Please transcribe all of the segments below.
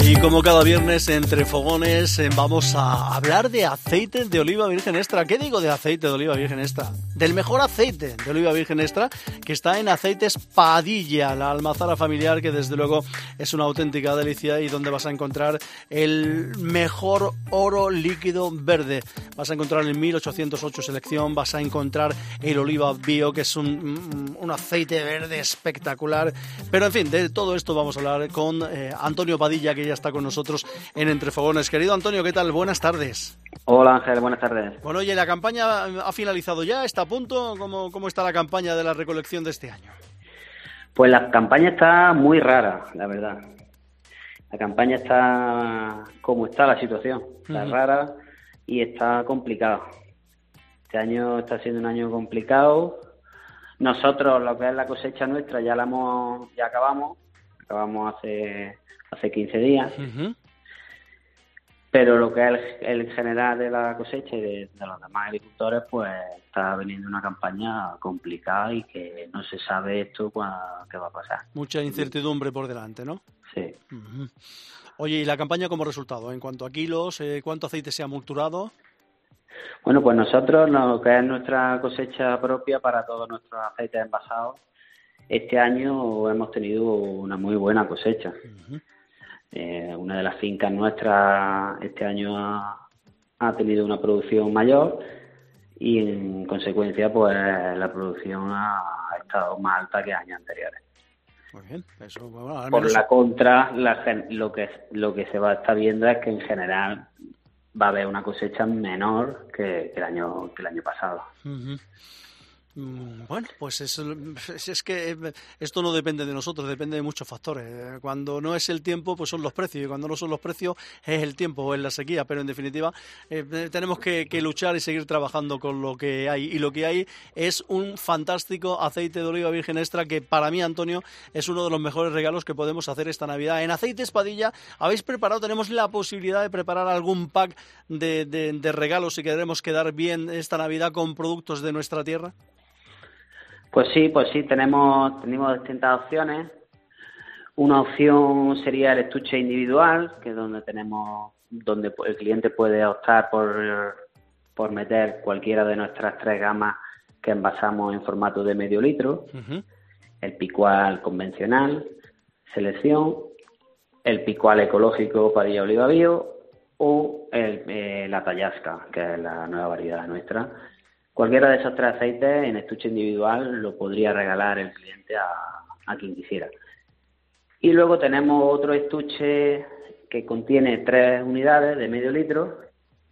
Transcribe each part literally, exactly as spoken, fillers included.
Y como cada viernes entre fogones eh, vamos a hablar de aceite de oliva virgen extra. ¿Qué digo de aceite de oliva virgen extra? Del mejor aceite de oliva virgen extra que está en Aceites Padilla, la almazara familiar que desde luego es una auténtica delicia y donde vas a encontrar el mejor oro líquido verde. Vas a encontrar el mil ochocientos ocho selección, vas a encontrar el oliva bio que es un, un aceite verde espectacular. Pero en fin, de todo esto vamos a hablar con eh, Antonio Padilla, que ya está con nosotros en Entre Fogones. Querido Antonio, ¿qué tal? Buenas tardes. Hola Ángel, buenas tardes. Bueno, oye, ¿la campaña ha finalizado ya? ¿Está a punto? ¿Cómo, cómo está la campaña de la recolección de este año? Pues la campaña está muy rara, la verdad. La campaña está como está la situación. Está uh-huh. rara y está complicado. Este año está siendo un año complicado. Nosotros, lo que es la cosecha nuestra, ya la hemos, ya acabamos. Acabamos hace... hace quince días, uh-huh. pero lo que es el, el general de la cosecha y de, de los demás agricultores, pues está veniendo una campaña complicada y que no se sabe esto cuándo, qué va a pasar. Mucha incertidumbre por delante, ¿no? Sí. Uh-huh. Oye, ¿y la campaña como resultado? En cuanto a kilos, eh, ¿cuánto aceite se ha multurado? Bueno, pues nosotros, lo que es nuestra cosecha propia para todos nuestros aceites envasados, este año hemos tenido una muy buena cosecha. Uh-huh. Eh, una de las fincas nuestras este año ha, ha tenido una producción mayor y en consecuencia pues la producción ha, ha estado más alta que años anteriores. Muy bien, eso, bueno, al menos... Por la contra, la, lo que lo que se va a estar viendo es que en general va a haber una cosecha menor que, que el año que el año pasado. Uh-huh. Bueno, pues es, es que esto no depende de nosotros, depende de muchos factores. Cuando no es el tiempo, pues son los precios, y cuando no son los precios es el tiempo o es la sequía, pero en definitiva eh, tenemos que, que luchar y seguir trabajando con lo que hay, y lo que hay es un fantástico aceite de oliva virgen extra que para mí, Antonio, es uno de los mejores regalos que podemos hacer esta Navidad. En Aceites Padilla habéis preparado, tenemos la posibilidad de preparar algún pack de, de, de regalos si queremos quedar bien esta Navidad con productos de nuestra tierra. Pues sí, pues sí, tenemos, tenemos distintas opciones. Una opción sería el estuche individual, que es donde tenemos, donde el cliente puede optar por, por meter cualquiera de nuestras tres gamas que envasamos en formato de medio litro, uh-huh. el picual convencional, selección, el picual ecológico Padilla Oliva Bio o el, eh, la Tallasca, que es la nueva variedad nuestra. Cualquiera de esos tres aceites en estuche individual lo podría regalar el cliente a, a quien quisiera. Y luego tenemos otro estuche que contiene tres unidades de medio litro,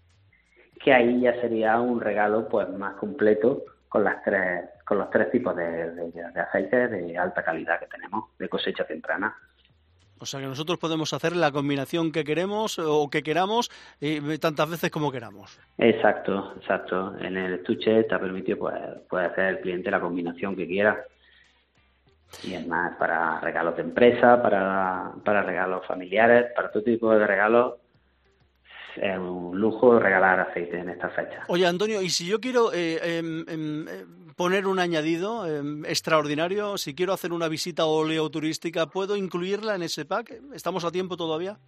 que ahí ya sería un regalo pues más completo con las tres, con los tres tipos de, de, de aceites de alta calidad que tenemos de cosecha temprana. O sea que nosotros podemos hacer la combinación que queremos o que queramos y tantas veces como queramos. Exacto, exacto. En el estuche está permitido pues, puede hacer el cliente la combinación que quiera. Y es más para regalos de empresa, para, para regalos familiares, para todo tipo de regalos. Es un lujo regalar aceite en esta fecha. Oye, Antonio, y si yo quiero eh, eh, eh, poner un añadido eh, extraordinario, si quiero hacer una visita oleoturística, ¿puedo incluirla en ese pack? ¿Estamos a tiempo todavía?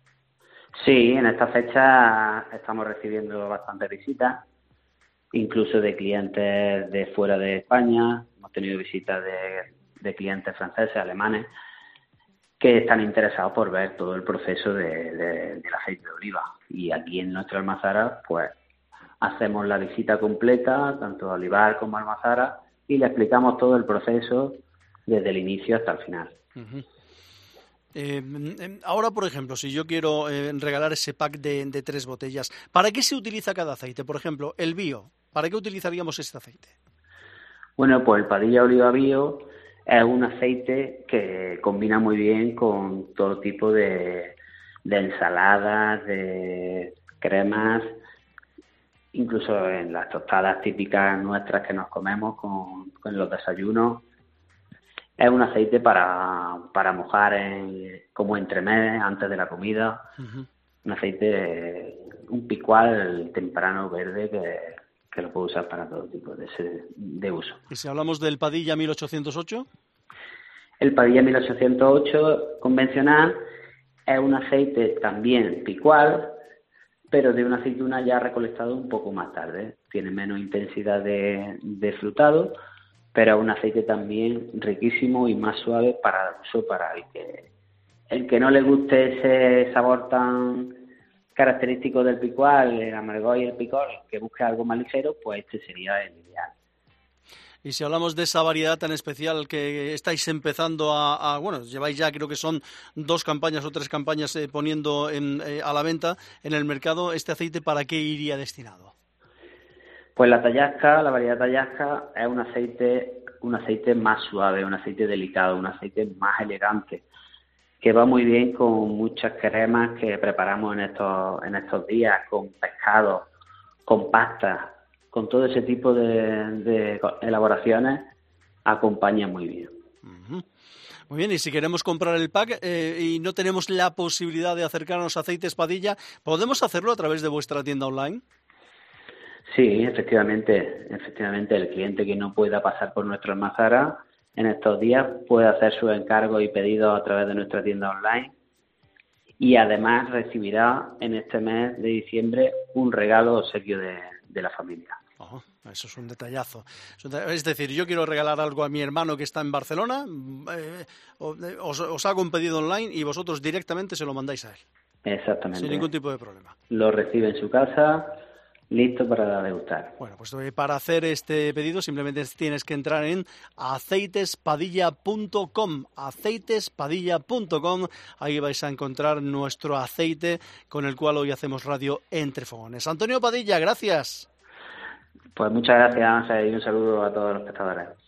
Sí, en esta fecha estamos recibiendo bastantes visitas, incluso de clientes de fuera de España. Hemos tenido visitas de, de clientes franceses, alemanes, que están interesados por ver todo el proceso de, de, del aceite de oliva. Y aquí en nuestra almazara, pues, hacemos la visita completa, tanto a olivar como a almazara, y le explicamos todo el proceso desde el inicio hasta el final. Uh-huh. Eh, ahora, por ejemplo, si yo quiero eh, regalar ese pack de, de tres botellas, ¿para qué se utiliza cada aceite? Por ejemplo, el bio, ¿para qué utilizaríamos este aceite? Bueno, pues el Padilla Oliva Bio es un aceite que combina muy bien con todo tipo de, de ensaladas, de cremas, incluso en las tostadas típicas nuestras que nos comemos con, con los desayunos. Es un aceite para, para mojar en, como entremés antes de la comida. Uh-huh. Un aceite, un picual temprano verde que, que lo puedo usar para todo tipo de, de uso. ¿Y si hablamos del Padilla mil ochocientos ocho? El Padilla mil ochocientos ocho convencional es un aceite también picual, pero de una aceituna ya recolectado un poco más tarde. Tiene menos intensidad de, de frutado, pero es un aceite también riquísimo y más suave para uso para el que, el que no le guste ese sabor tan característico del picual, el amargor y el picor, que busque algo más ligero, pues este sería el ideal. Y si hablamos de esa variedad tan especial que estáis empezando a, a bueno, lleváis ya creo que son dos campañas o tres campañas eh, poniendo en, eh, a la venta en el mercado, ¿este aceite para qué iría destinado? Pues la Tayasca, la variedad Tayasca es un aceite, un aceite más suave, un aceite delicado, un aceite más elegante, que va muy bien con muchas cremas que preparamos en estos, en estos días, con pescado, con pasta. Con todo ese tipo de, de elaboraciones acompaña muy bien. Uh-huh. Muy bien, y si queremos comprar el pack eh, y no tenemos la posibilidad de acercarnos a Aceites Padilla, ¿podemos hacerlo a través de vuestra tienda online? Sí, efectivamente, efectivamente el cliente que no pueda pasar por nuestra almazara en estos días puede hacer su encargo y pedido a través de nuestra tienda online y además recibirá en este mes de diciembre un regalo obsequio de, de la familia. Oh, eso es un detallazo. Es decir, yo quiero regalar algo a mi hermano que está en Barcelona, eh, os, os hago un pedido online y vosotros directamente se lo mandáis a él. Exactamente. Sin ningún tipo de problema. Lo recibe en su casa, listo para degustar. Bueno, pues para hacer este pedido simplemente tienes que entrar en aceitespadilla punto com, aceitespadilla punto com. Ahí vais a encontrar nuestro aceite con el cual hoy hacemos radio Entre Fogones. Antonio Padilla, gracias. Pues muchas gracias y un saludo a todos los espectadores.